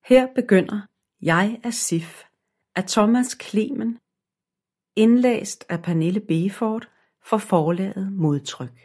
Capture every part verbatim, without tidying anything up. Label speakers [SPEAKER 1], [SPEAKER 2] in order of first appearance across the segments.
[SPEAKER 1] Her begynder Jeg er Sif af Thomas Clemen, indlæst af Pernille Befort for forlaget Modtryk.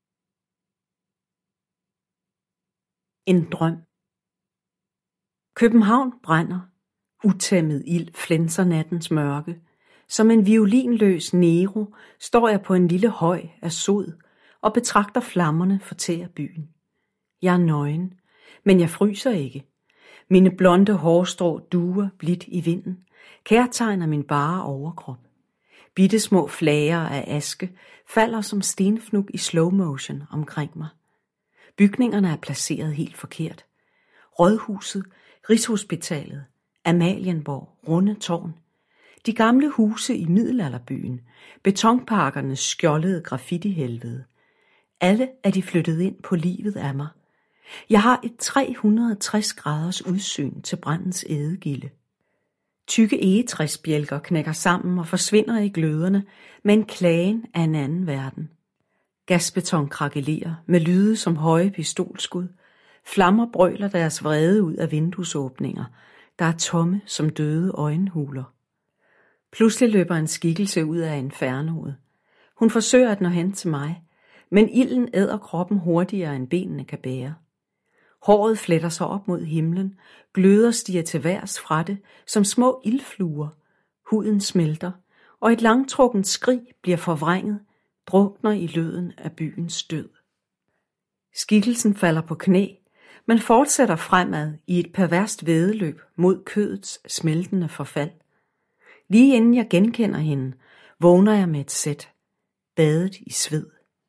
[SPEAKER 1] En drøm. København brænder, utæmmet ild flænser nattens mørke. Som en violinløs Nero står jeg på en lille høj af sod og betragter flammerne fortære byen. Jeg er nøgen, men jeg fryser ikke. Mine blonde hårstrå duer blidt i vinden, kærtegner min bare overkrop. Bittesmå flager af aske falder som stenfnug i slow motion omkring mig. Bygningerne er placeret helt forkert. Rådhuset, Rigshospitalet, Amalienborg, Runde Tårn. De gamle huse i middelalderbyen, betonparkernes skjoldede graffiti-helvede. Alle er de flyttet ind på livet af mig. Jeg har et tre hundrede og tres graders udsyn til brandens ædegilde. Tykke egetræsbjælker knækker sammen og forsvinder i gløderne med en klagen af en anden verden. Gasbeton krakelerer med lyde som høje pistolskud. Flammer brøler deres vrede ud af vinduesåbninger, der er tomme som døde øjenhuler. Pludselig løber en skikkelse ud af infernoet. Hun forsøger at nå hen til mig, men ilden æder kroppen hurtigere end benene kan bære. Håret fletter sig op mod himlen, gløder stiger til værs fra det som små ildfluer. Huden smelter, og et langtrukkent skrig bliver forvrænget, drukner i lyden af byens død. Skikkelsen falder på knæ, men fortsætter fremad i et perverst væddeløb mod kødets smeltende forfald. Lige inden jeg genkender hende, vågner jeg med et sæt, badet i sved.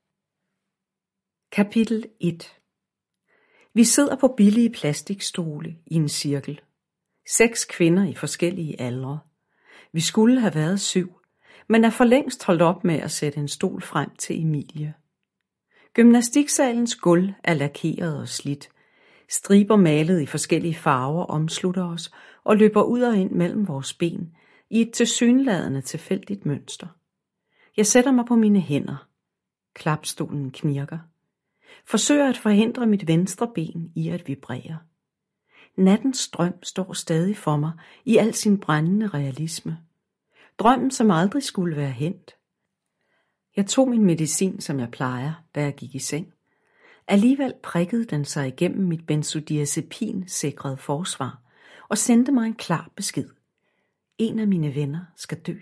[SPEAKER 1] Kapitel et. Vi sidder på billige plastikstole i en cirkel. Seks kvinder i forskellige aldre. Vi skulle have været syv, men er for længst holdt op med at sætte en stol frem til Emilie. Gymnastiksalens gulv er lakeret og slidt. Striber malet i forskellige farver omslutter os og løber ud og ind mellem vores ben i et tilsyneladende tilfældigt mønster. Jeg sætter mig på mine hænder. Klapstolen knirker. Forsøger at forhindre mit venstre ben i at vibrere. Nattens drøm står stadig for mig i al sin brændende realisme. Drømmen, som aldrig skulle være hændt. Jeg tog min medicin, som jeg plejer, da jeg gik i seng. Alligevel prikkede den sig igennem mit benzodiazepin-sikrede forsvar og sendte mig en klar besked. En af mine venner skal dø.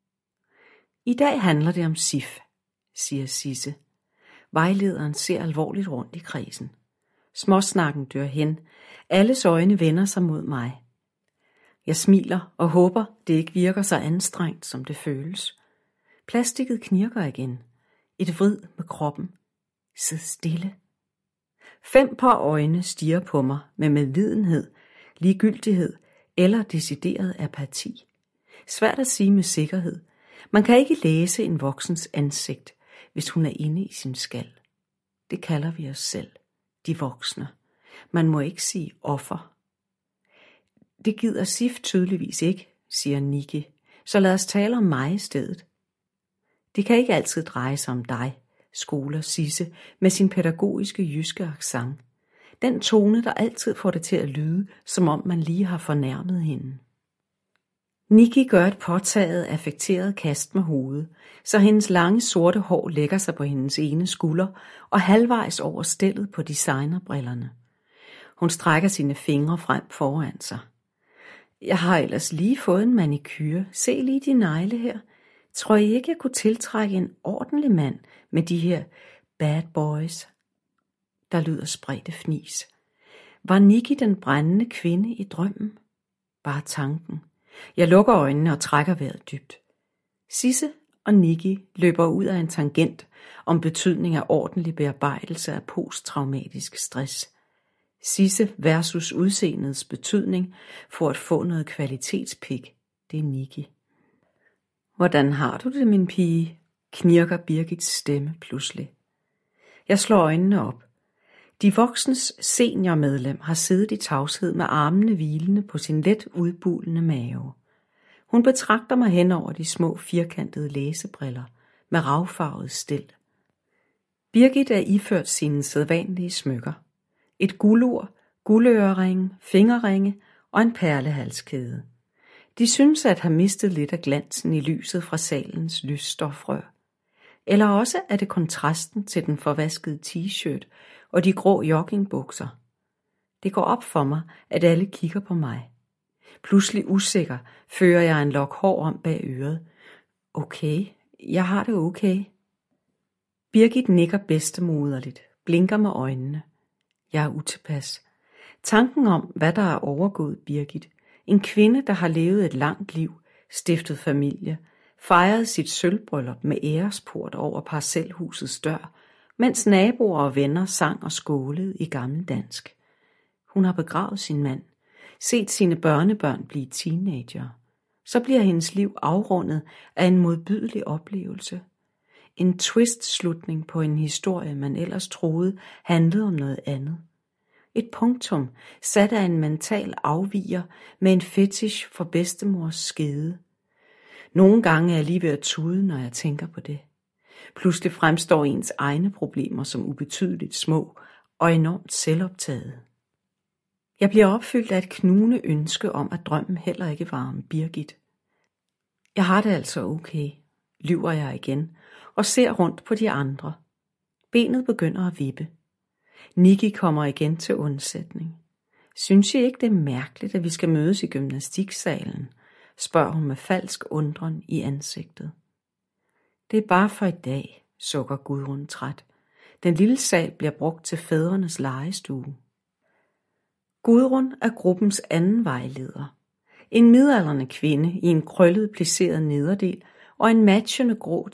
[SPEAKER 1] I dag handler det om Sif, siger Sisse. Vejlederen ser alvorligt rundt i kredsen. Småsnakken dør hen. Alles øjne vender sig mod mig. Jeg smiler og håber, det ikke virker så anstrengt, som det føles. Plastikket knirker igen. Et vrid med kroppen. Sid stille. Fem par øjne stirrer på mig med medlidenhed, ligegyldighed eller decideret apati. Svært at sige med sikkerhed. Man kan ikke læse en voksens ansigt, hvis hun er inde i sin skal. Det kalder vi os selv, de voksne. Man må ikke sige offer. Det gider Sif tydeligvis ikke, siger Nikki, så lad os tale om mig i stedet. Det kan ikke altid dreje sig om dig, skoler Sisse med sin pædagogiske jyske accent. Den tone, der altid får det til at lyde, som om man lige har fornærmet hende. Nikki gør et påtaget, affekteret kast med hovedet, så hendes lange sorte hår lægger sig på hendes ene skulder og halvvejs over stellet på designerbrillerne. Hun strækker sine fingre frem foran sig. Jeg har ellers lige fået en manikyre. Se lige de negle her. Tror I ikke, jeg kunne tiltrække en ordentlig mand med de her bad boys? Der lyder spredte fnis. Var Nikki den brændende kvinde i drømmen? Bare tanken. Jeg lukker øjnene og trækker vejret dybt. Sisse og Nikki løber ud af en tangent om betydning af ordentlig bearbejdelse af posttraumatisk stress. Sisse versus udseendets betydning for at få noget kvalitetspik. Det er Nikki. Hvordan har du det, min pige? Knirker Birgits stemme pludselig. Jeg slår øjnene op. De voksnes seniormedlem har siddet i tavshed med armene hvilende på sin let udbulende mave. Hun betragter mig hen over de små firkantede læsebriller med ravfarvet stel. Birgit er iført sine sædvanlige smykker. Et guldur, guldøreringe, fingerringe og en perlehalskæde. De synes at have mistet lidt af glansen i lyset fra salens lysstofrør. Eller også er det kontrasten til den forvaskede t-shirt og de grå joggingbukser. Det går op for mig, at alle kigger på mig. Pludselig usikker fører jeg en lok hår om bag øret. Okay, jeg har det okay. Birgit nikker bedstemoderligt, blinker med øjnene. Jeg er utilpas. Tanken om, hvad der er overgået Birgit, en kvinde, der har levet et langt liv, stiftet familie, fejret sit sølvbryllup med æresport over parcelhusets dør, mens naboer og venner sang og skålede i gammeldansk. Hun har begravet sin mand, set sine børnebørn blive teenagere. Så bliver hendes liv afrundet af en modbydelig oplevelse. En twist-slutning på en historie, man ellers troede handlede om noget andet. Et punktum sat af en mental afviger med en fetish for bedstemors skede. Nogle gange er jeg lige ved at tude, når jeg tænker på det. Pludselig fremstår ens egne problemer som ubetydeligt små og enormt selvoptaget. Jeg bliver opfyldt af et knugende ønske om, at drømmen heller ikke var om Birgit. Jeg har det altså okay, lyver jeg igen og ser rundt på de andre. Benet begynder at vippe. Nikki kommer igen til undsætning. Synes I ikke, det er mærkeligt, at vi skal mødes i gymnastiksalen? Spørger hun med falsk undren i ansigtet. Det er bare for i dag, sukker Gudrun træt. Den lille sal bliver brugt til fædrenes legestue. Gudrun er gruppens anden vejleder. En midaldrende kvinde i en krøllet plisseret nederdel og en matchende grå